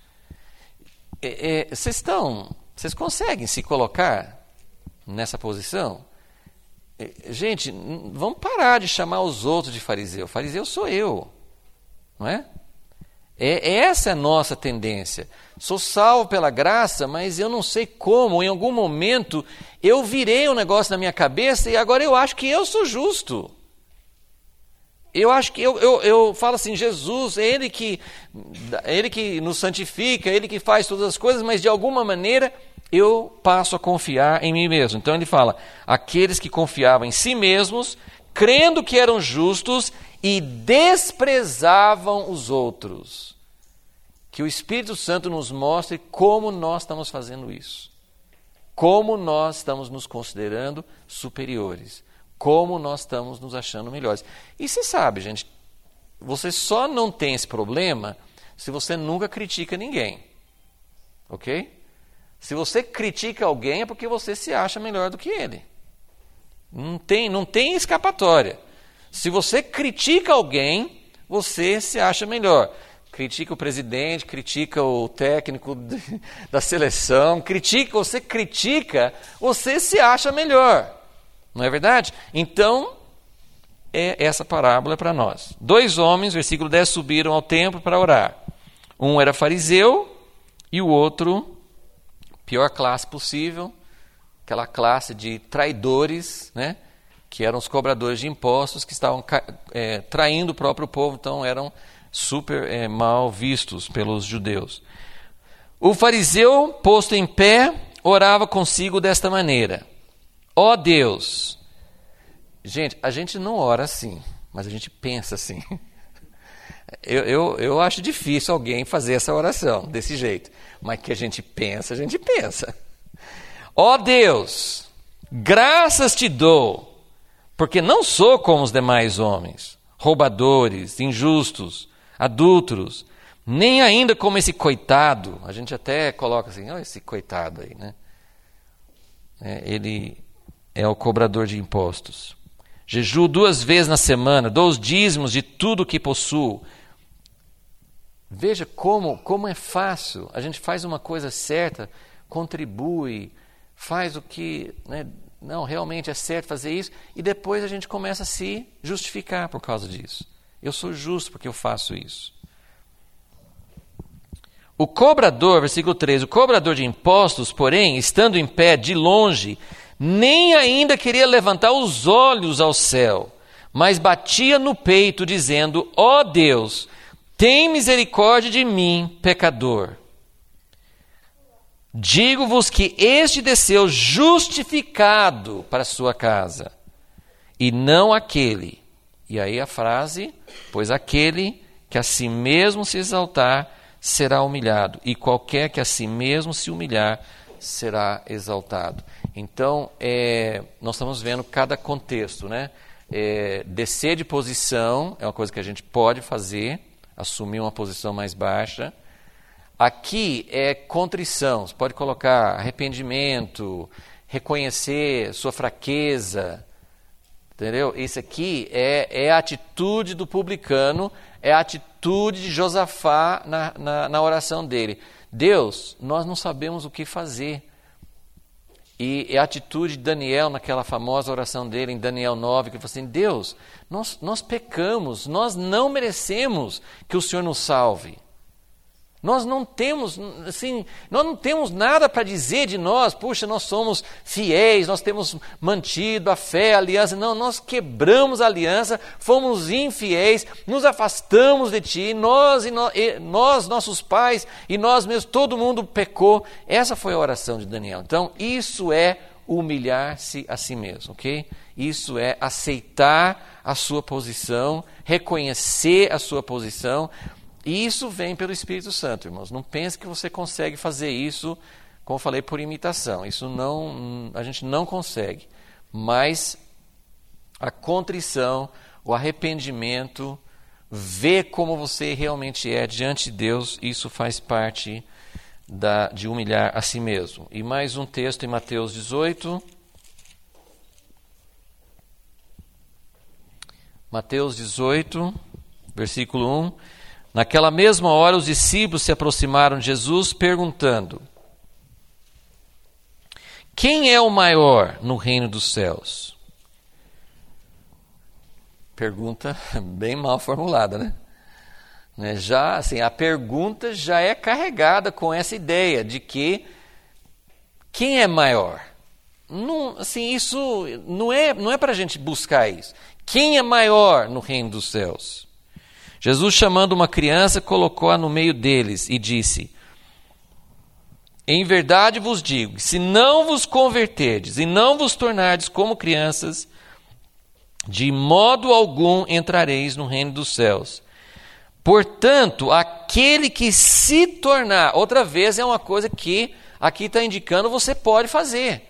Vocês conseguem se colocar nessa posição? Gente, vamos parar de chamar os outros de fariseu. Fariseu sou eu, não é? Essa é a nossa tendência. Sou salvo pela graça, mas eu não sei como. Em algum momento eu virei um negócio na minha cabeça e agora eu acho que eu sou justo. Eu acho que eu falo assim, Jesus, ele que nos santifica, Ele que faz todas as coisas, mas de alguma maneira eu passo a confiar em mim mesmo. Então ele fala, aqueles que confiavam em si mesmos, crendo que eram justos e desprezavam os outros. Que o Espírito Santo nos mostre como nós estamos fazendo isso. Como nós estamos nos considerando superiores. como nós estamos nos achando melhores. E você sabe, gente, você só não tem esse problema se você nunca critica ninguém. Ok? Se você critica alguém é porque você se acha melhor do que ele. Não tem escapatória. Se você critica alguém, você se acha melhor. Critica o presidente, critica o técnico da seleção, você critica, você se acha melhor. Não é verdade? Então, essa parábola é para nós. 2 homens, versículo 10, subiram ao templo para orar. Um era fariseu e o outro, pior classe possível, aquela classe de traidores, né? Que eram os cobradores de impostos que estavam traindo o próprio povo, então eram super mal vistos pelos judeus. O fariseu, posto em pé, orava consigo desta maneira: ó Deus. Gente, a gente não ora assim, mas a gente pensa assim. Eu acho difícil alguém fazer essa oração desse jeito, mas que a gente pensa, a gente pensa. Ó Deus, graças te dou, porque não sou como os demais homens, roubadores, injustos, adúlteros, nem ainda como esse coitado. A gente até coloca assim, olha esse coitado aí, né? Ele é o cobrador de impostos. Jejuo 2 vezes na semana, dou os dízimos de tudo que possuo. Veja como é fácil. A gente faz uma coisa certa, contribui, faz o que, né, não, realmente é certo fazer isso, e depois a gente começa a se justificar por causa disso. Eu sou justo porque eu faço isso. O cobrador, versículo 13, o cobrador de impostos, porém, estando em pé de longe, nem ainda queria levantar os olhos ao céu, mas batia no peito, dizendo: ó Deus, tem misericórdia de mim, pecador. Digo-vos que este desceu justificado para a sua casa, e não aquele. E aí a frase: pois aquele que a si mesmo se exaltar será humilhado, e qualquer que a si mesmo se humilhar será exaltado. Então, nós estamos vendo cada contexto, né? Descer de posição é uma coisa que a gente pode fazer, assumir uma posição mais baixa. Aqui é contrição, você pode colocar arrependimento, reconhecer sua fraqueza, entendeu? Esse aqui é a atitude do publicano, é a atitude de Josafá na oração dele. Deus, nós não sabemos o que fazer. E a atitude de Daniel naquela famosa oração dele em Daniel 9, que ele falou assim: Deus, nós pecamos, nós não merecemos que o Senhor nos salve. Nós não temos nada para dizer de nós. Puxa, nós somos fiéis, nós temos mantido a fé, a aliança. Não, nós quebramos a aliança, fomos infiéis, nos afastamos de Ti, nós, nossos pais e nós mesmos, todo mundo pecou. Essa foi a oração de Daniel. Então, isso é humilhar-se a si mesmo, ok? Isso é aceitar a sua posição, reconhecer a sua posição. E isso vem pelo Espírito Santo, irmãos. Não pense que você consegue fazer isso, como eu falei, por imitação. Isso a gente não consegue. Mas a contrição, o arrependimento, ver como você realmente é diante de Deus, isso faz parte de humilhar a si mesmo. E mais um texto em Mateus 18. Mateus 18, versículo 1. Naquela mesma hora, os discípulos se aproximaram de Jesus, perguntando: quem é o maior no reino dos céus? Pergunta bem mal formulada, né? Já, assim, a pergunta já é carregada com essa ideia de que quem é maior? Não, assim, isso não é para a gente buscar isso. Quem é maior no reino dos céus? Jesus, chamando uma criança, colocou-a no meio deles e disse: em verdade vos digo, se não vos converterdes e não vos tornardes como crianças, de modo algum entrareis no reino dos céus. Portanto, aquele que se tornar, outra vez é uma coisa que aqui está indicando você pode fazer.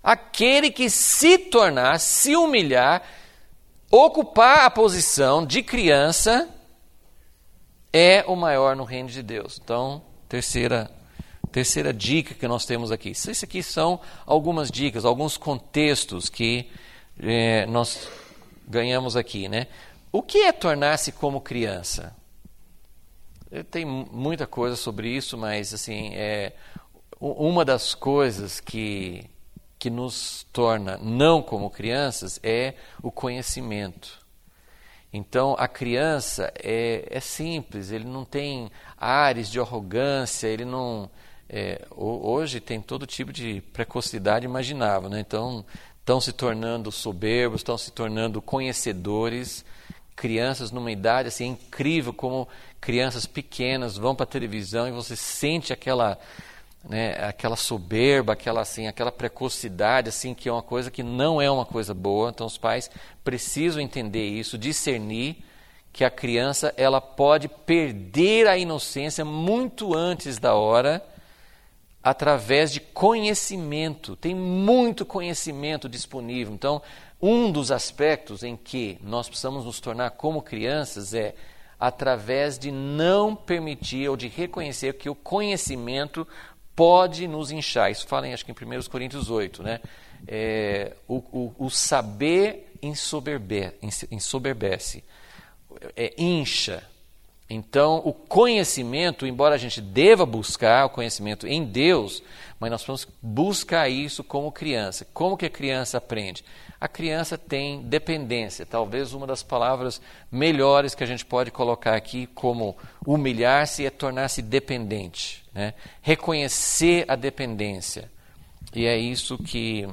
Aquele que se tornar, se humilhar, ocupar a posição de criança, é o maior no reino de Deus. Então, terceira dica que nós temos aqui. Isso aqui são algumas dicas, alguns contextos que nós ganhamos aqui, né? O que é tornar-se como criança? Tem muita coisa sobre isso, mas assim, uma das coisas que nos torna não como crianças é o conhecimento. Então, a criança é simples, ele não tem ares de arrogância, ele não... hoje tem todo tipo de precocidade imaginável, né? Então, estão se tornando soberbos, estão se tornando conhecedores. Crianças numa idade assim, incrível, como crianças pequenas vão para a televisão e você sente aquela soberba, aquela precocidade, assim, que é uma coisa que não é uma coisa boa. Então os pais precisam entender isso, discernir que a criança ela pode perder a inocência muito antes da hora, através de conhecimento. Tem muito conhecimento disponível. Então, um dos aspectos em que nós precisamos nos tornar como crianças é através de não permitir ou de reconhecer que o conhecimento pode nos inchar. Isso fala, acho que em 1 Coríntios 8, né? O saber ensoberbece, incha. Então, o conhecimento, embora a gente deva buscar o conhecimento em Deus, mas nós vamos buscar isso como criança. Como que a criança aprende? A criança tem dependência. Talvez uma das palavras melhores que a gente pode colocar aqui como humilhar-se é tornar-se dependente, né? Reconhecer a dependência. E é isso que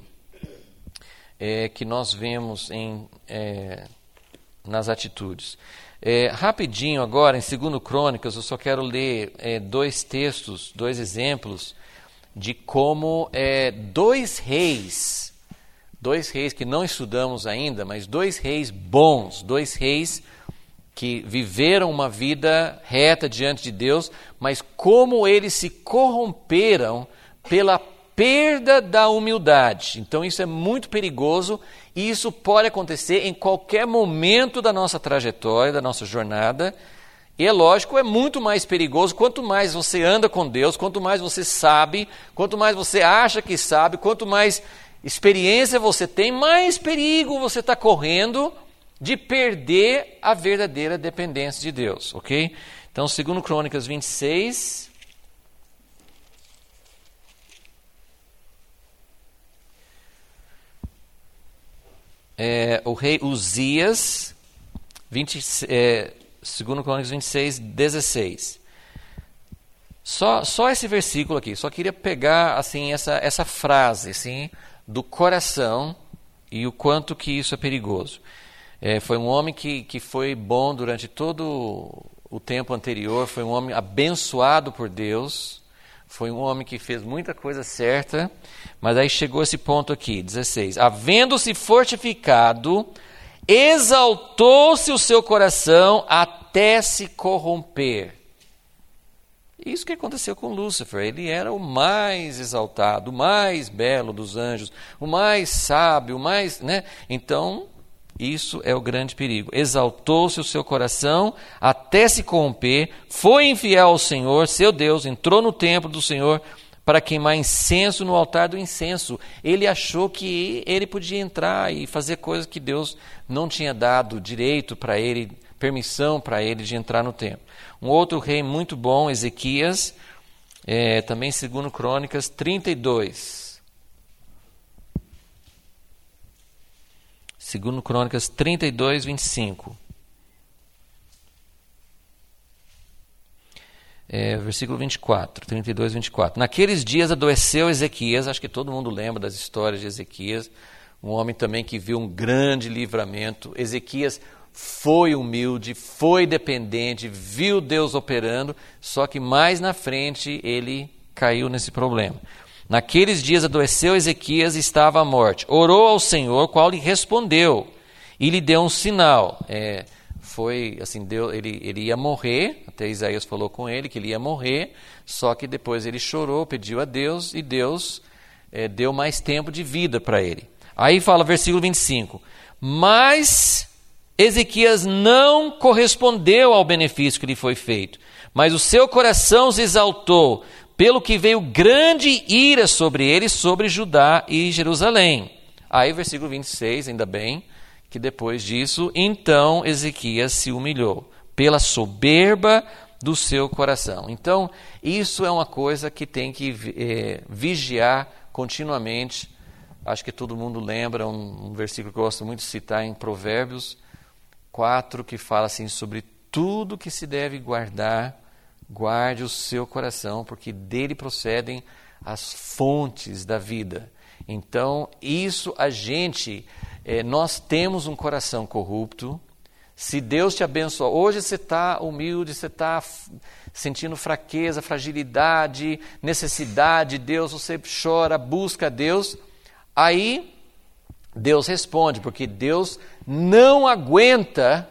nós vemos nas atitudes. Rapidinho agora, em 2 Crônicas, eu só quero ler dois textos, dois exemplos de como dois reis que não estudamos ainda, mas dois reis bons, dois reis que viveram uma vida reta diante de Deus, mas como eles se corromperam pela perda da humildade. Então isso é muito perigoso e isso pode acontecer em qualquer momento da nossa trajetória, da nossa jornada. E é lógico, é muito mais perigoso quanto mais você anda com Deus, quanto mais você sabe, quanto mais você acha que sabe, quanto mais experiência você tem, mais perigo você está correndo de perder a verdadeira dependência de Deus, ok? Então, 2 Crônicas 26... o rei Uzias, 2 Crônicas 26, 16. Só esse versículo aqui, só queria pegar assim, essa frase assim, do coração e o quanto que isso é perigoso. Foi um homem que foi bom durante todo o tempo anterior, foi um homem abençoado por Deus, foi um homem que fez muita coisa certa, mas aí chegou esse ponto aqui, 16. Havendo-se fortificado, exaltou-se o seu coração até se corromper. Isso que aconteceu com Lúcifer. Ele era o mais exaltado, o mais belo dos anjos, o mais sábio, o mais... né? Então, isso é o grande perigo. Exaltou-se o seu coração até se corromper, foi infiel ao Senhor, seu Deus, entrou no templo do Senhor para queimar incenso no altar do incenso. Ele achou que ele podia entrar e fazer coisas que Deus não tinha dado direito para ele, permissão para ele de entrar no templo. Um outro rei muito bom, Ezequias, também 2 Crônicas 32. 2 Crônicas 32, 25. Versículo 24, 32, 24. Naqueles dias adoeceu Ezequias, acho que todo mundo lembra das histórias de Ezequias, um homem também que viu um grande livramento. Ezequias foi humilde, foi dependente, viu Deus operando, só que mais na frente ele caiu nesse problema. Naqueles dias adoeceu Ezequias e estava à morte. Orou ao Senhor, qual lhe respondeu e lhe deu um sinal. Foi assim, ele ia morrer, até Isaías falou com ele que ele ia morrer, só que depois ele chorou, pediu a Deus e Deus deu mais tempo de vida para ele. Aí fala, versículo 25, mas Ezequias não correspondeu ao benefício que lhe foi feito, mas o seu coração se exaltou, pelo que veio grande ira sobre ele, sobre Judá e Jerusalém. Aí versículo 26, ainda bem, que depois disso, então Ezequias se humilhou, pela soberba do seu coração. Então, isso é uma coisa que tem que vigiar continuamente. Acho que todo mundo lembra um versículo que eu gosto muito de citar em Provérbios 4, que fala assim, sobre tudo que se deve guardar, guarde o seu coração, porque dele procedem as fontes da vida. Então, isso nós temos um coração corrupto. Se Deus te abençoa, hoje você está humilde, você está sentindo fraqueza, fragilidade, necessidade de Deus, você chora, busca a Deus, aí Deus responde, porque Deus não aguenta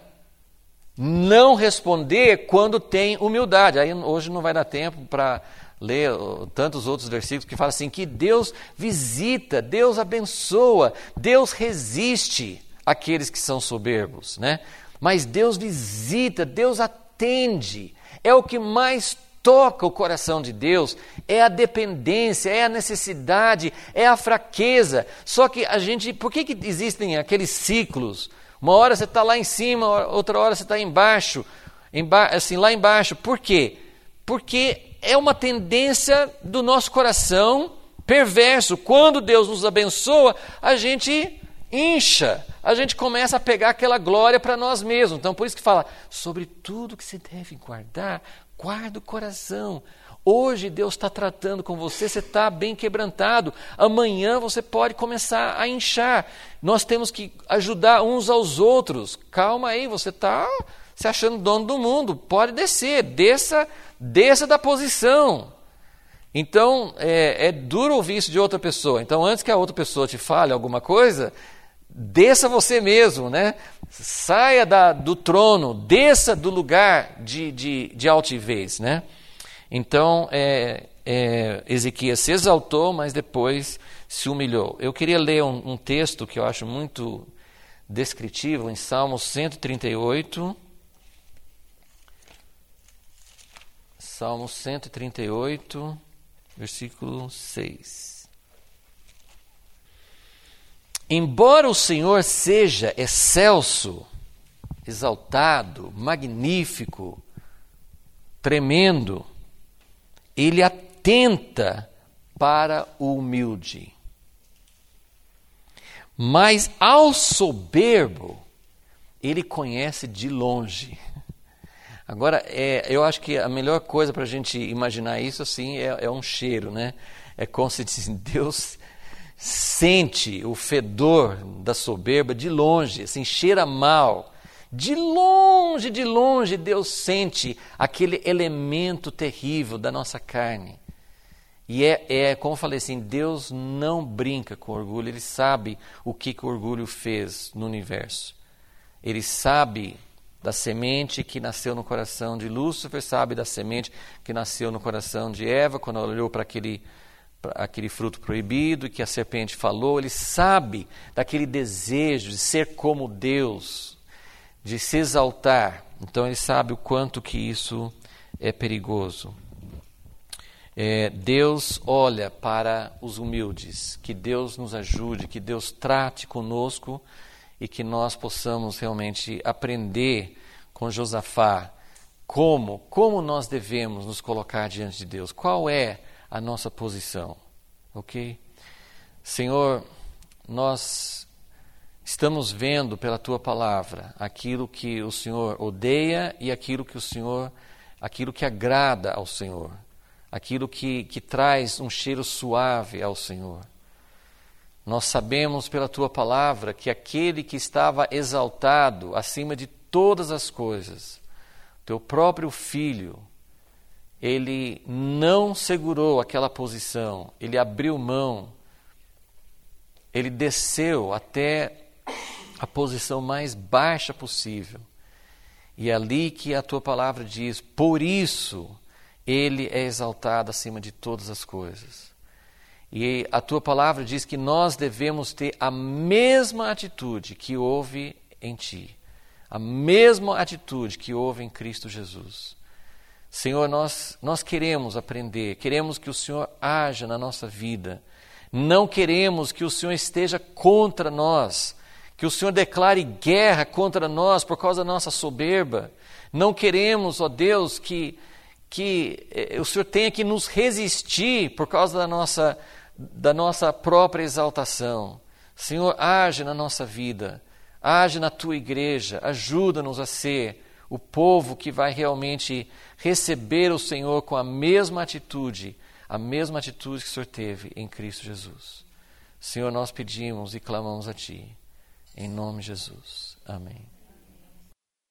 não responder quando tem humildade. Aí hoje não vai dar tempo para ler tantos outros versículos que falam assim, que Deus visita, Deus abençoa, Deus resiste àqueles que são soberbos, né? Mas Deus visita, Deus atende. É o que mais toca o coração de Deus, é a dependência, é a necessidade, é a fraqueza. Só que por que existem aqueles ciclos? Uma hora você está lá em cima, outra hora você está embaixo, assim, lá embaixo. Por quê? Porque é uma tendência do nosso coração perverso. Quando Deus nos abençoa, a gente incha, a gente começa a pegar aquela glória para nós mesmos. Então, por isso que fala, sobre tudo que se deve guardar, guarda o coração. Hoje Deus está tratando com você está bem quebrantado. Amanhã você pode começar a inchar. Nós temos que ajudar uns aos outros. Calma aí, você está se achando dono do mundo. Pode descer, desça da posição. Então, é duro ouvir isso de outra pessoa. Então, antes que a outra pessoa te fale alguma coisa, desça você mesmo, né? Saia do trono, desça do lugar de altivez, né? Então, Ezequias se exaltou, mas depois se humilhou. Eu queria ler um texto que eu acho muito descritivo, em Salmo 138. Salmo 138, versículo 6. Embora o Senhor seja excelso, exaltado, magnífico, tremendo, Ele atenta para o humilde. Mas ao soberbo, Ele conhece de longe. Agora, eu acho que a melhor coisa para a gente imaginar isso assim é um cheiro, né? É como se diz, Deus sente o fedor da soberba de longe, assim, cheira mal. De longe, Deus sente aquele elemento terrível da nossa carne. E como eu falei assim, Deus não brinca com orgulho, Ele sabe o que o orgulho fez no universo. Ele sabe da semente que nasceu no coração de Lúcifer, sabe da semente que nasceu no coração de Eva, quando ela olhou para aquele fruto proibido e que a serpente falou. Ele sabe daquele desejo de ser como Deus, de se exaltar. Então ele sabe o quanto que isso é perigoso. Deus olha para os humildes, que Deus nos ajude, que Deus trate conosco e que nós possamos realmente aprender com Josafá como nós devemos nos colocar diante de Deus, qual é a nossa posição, ok? Senhor, nós estamos vendo pela Tua palavra aquilo que o Senhor odeia e aquilo que agrada ao Senhor, aquilo que traz um cheiro suave ao Senhor. Nós sabemos pela Tua palavra que aquele que estava exaltado acima de todas as coisas, Teu próprio Filho, Ele não segurou aquela posição, Ele abriu mão, Ele desceu até a posição mais baixa possível. E é ali que a Tua palavra diz, por isso Ele é exaltado acima de todas as coisas. E a Tua palavra diz que nós devemos ter a mesma atitude que houve em Ti. A mesma atitude que houve em Cristo Jesus. Senhor, nós queremos aprender, queremos que o Senhor haja na nossa vida. Não queremos que o Senhor esteja contra nós, que o Senhor declare guerra contra nós por causa da nossa soberba. Não queremos, ó Deus, que o Senhor tenha que nos resistir por causa da nossa própria exaltação. Senhor, age na nossa vida, age na Tua igreja, ajuda-nos a ser o povo que vai realmente receber o Senhor com a mesma atitude que o Senhor teve em Cristo Jesus. Senhor, nós pedimos e clamamos a Ti, em nome de Jesus. Amém.